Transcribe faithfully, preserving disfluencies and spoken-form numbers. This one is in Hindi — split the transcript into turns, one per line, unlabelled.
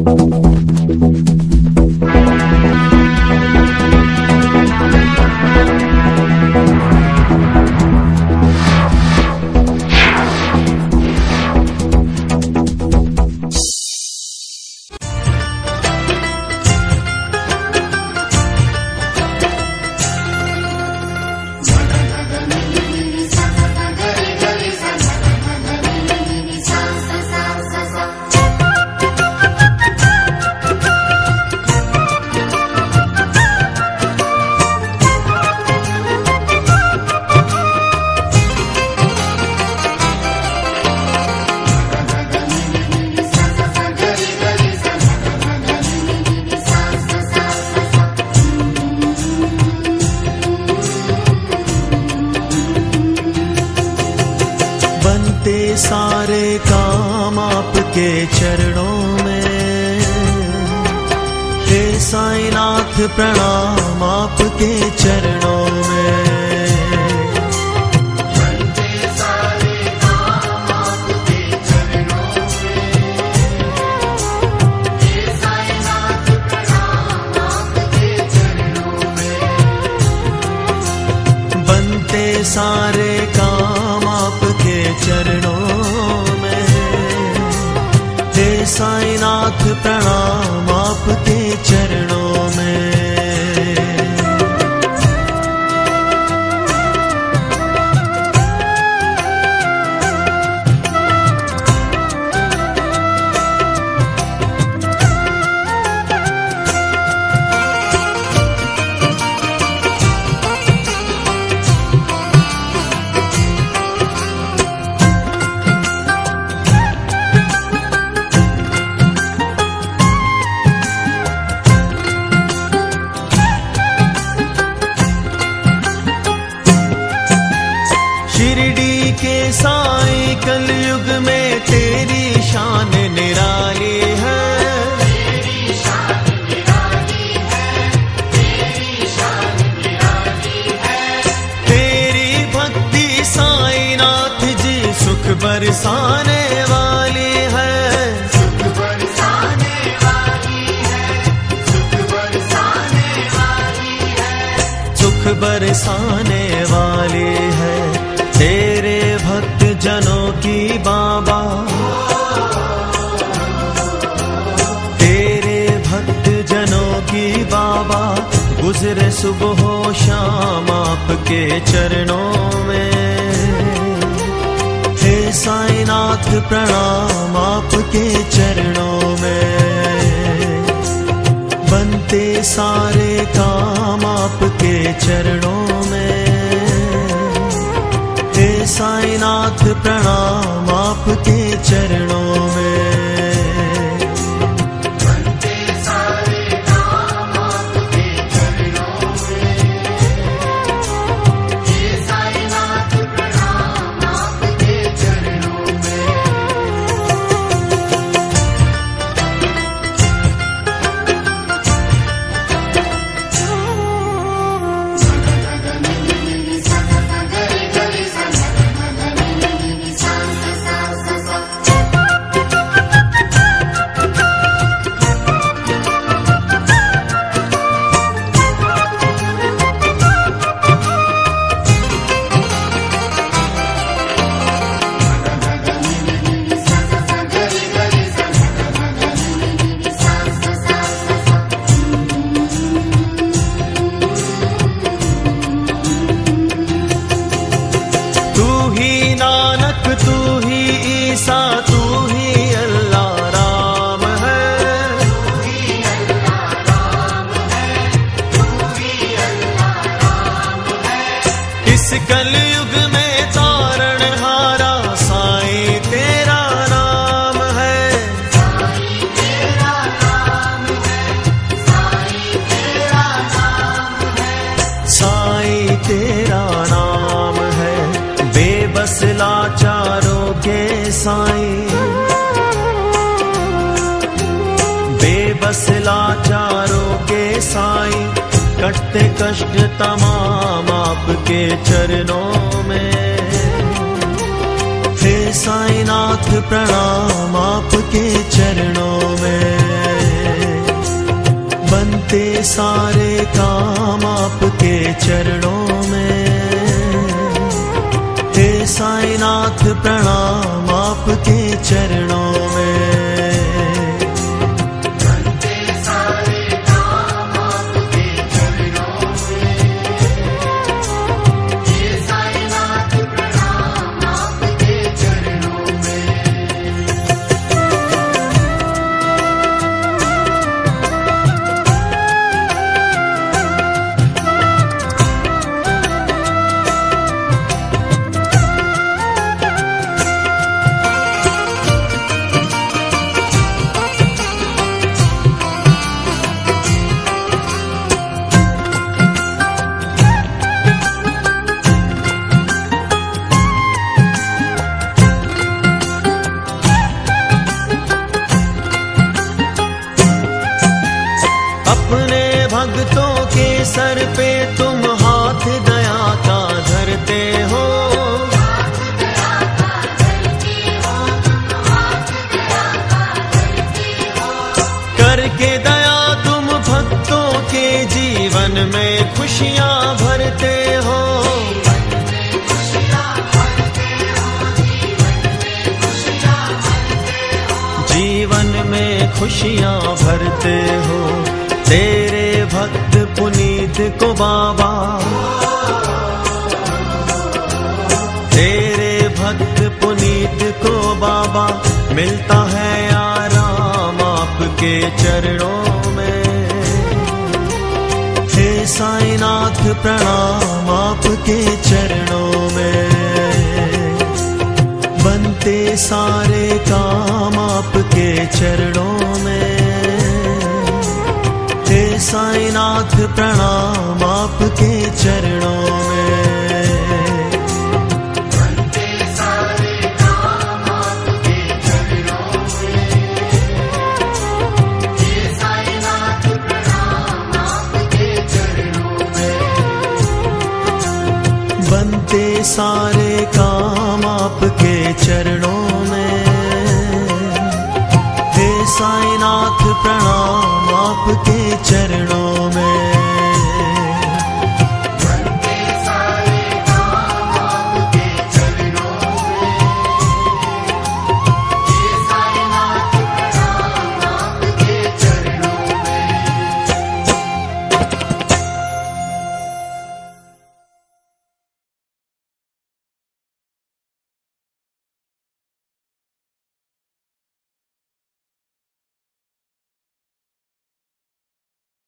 सारे काम आपके चरणों में, हे साईनाथ प्रणाम आपके चरणों में।
बनते सारे काम आपके चरणों में, हे साईनाथ प्रणाम आपके चरणों में।
बनते सारे काम आपके चरणों साईनाथ प्रणाम आपके चरणों में। शिरडी के साईं कलयुग में तेरी शान निराली है,
तेरी शान निराली है, तेरी शान निराली है।
तेरी भक्ति साईनाथ जी सुख बरसाने वाली है,
सुख बरसाने वाली है, सुख बरसाने वाली है,
सुख बरसाने वाली है। तेरे भक्त जनों की बाबा, तेरे भक्त जनों की बाबा गुजरे सुबह हो शाम आपके चरणों में। हे साईनाथ प्रणाम आपके चरणों में। बनते सारे काम आपके चरणों में, हे साईनाथ प्रणाम आपके चरणों में।
बनते सारे काम आपके चरणों में, हे साईनाथ प्रणाम आपके चरणों में।
तू ही ईसा तू ही अल्लाह राम है,
तू ही अल्लाह राम है, तू ही अल्लाह राम है।
इस कलयुग में तारणहारा साईं तेरा नाम है,
साईं तेरा नाम है, साईं तेरा नाम है,
साईं तेरा नाम है। बेबस लाचारों के साईं, बेबस लाचारों के साईं कटते कष्ट तमाम आपके चरणों में। हे साईनाथ प्रणाम आपके चरणों में। सारे काम आपके चरणों में। हे साईनाथ प्रणाम आपके चरणों में।
बनते सारे काम आपके चरणों में। हे साईनाथ प्रणाम आपके चरणों में।
अपने भक्तों के सर पे तुम हाथ दया का धरते हो। करके दया तुम भक्तों के जीवन में खुशियां भरते हो। जीवन में खुशियां भरते हो। तेरे भक्त पुनीत को बाबा, तेरे भक्त पुनीत को बाबा मिलता है आराम आपके चरणों में। हे साईनाथ प्रणाम आपके चरणों में। बनते सारे काम आपके चरणों में। हे साईनाथ प्रणाम आपके चरणों में।
बनते सारे काम आपके चरणों में। हे साईनाथ प्रणाम आपके चरणों में।
बनते सारे काम आपके चरणों में। हे साईनाथ प्रणाम आपके चरणों